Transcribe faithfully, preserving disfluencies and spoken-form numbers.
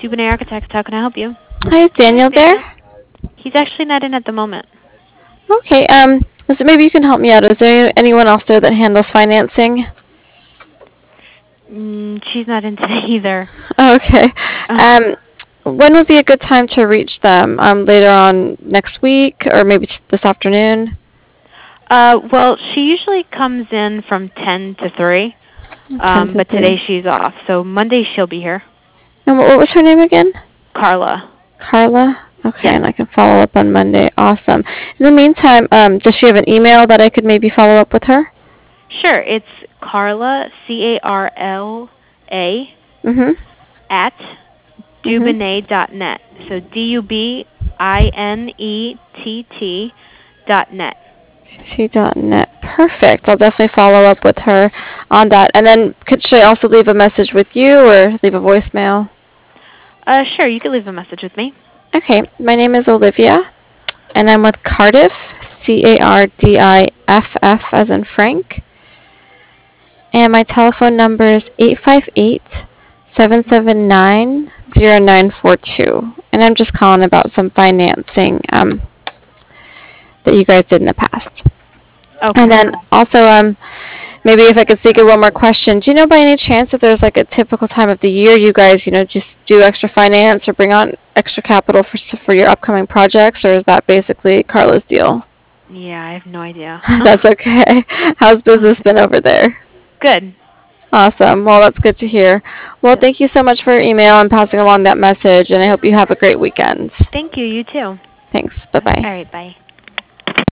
Dubonnet Architects. How can I help you? Hi, is Daniel there? He's actually not in at the moment. Okay, um, is it, maybe you can help me out. Is there anyone else there that handles financing? Mm, she's not in today either. Okay. Uh, Um, when would be a good time to reach them? Um, later on next week or maybe t- this afternoon? uh, well, she usually comes in from ten to three, ten um, to but today three. she's off. So Monday she'll be here. And what what was her name again? Carla. Carla? Okay, Yes. and I can follow up on Monday. Awesome. In the meantime, um, does she have an email that I could maybe follow up with her? Sure. It's Carla, C A R L A, Mm-hmm. at Mm-hmm. Dubonnet dot net. So D U B I N E T T dot net. T dot net. Perfect. I'll definitely follow up with her on that. And then could she also leave a message with you or leave a voicemail? Uh, sure, you can leave a message with me. Okay, my name is Olivia, and I'm with Cardiff, C A R D I F F as in Frank. And my telephone number is eight five eight, seven seven nine, zero nine four two. And I'm just calling about some financing um, that you guys did in the past. And Okay. then also, um, maybe if I could sneak in one more question. Do you know by any chance if there's like a typical time of the year you guys, you know, just do extra finance or bring on extra capital for s- for your upcoming projects, or is that basically Carla's deal? Yeah, I have no idea. That's okay. How's business been over there? Good. Awesome. Well, that's good to hear. Well, Yep. thank you so much for your email and passing along that message, and I hope you have a great weekend. Thank you. You too. Thanks. All Bye-bye. right. Bye.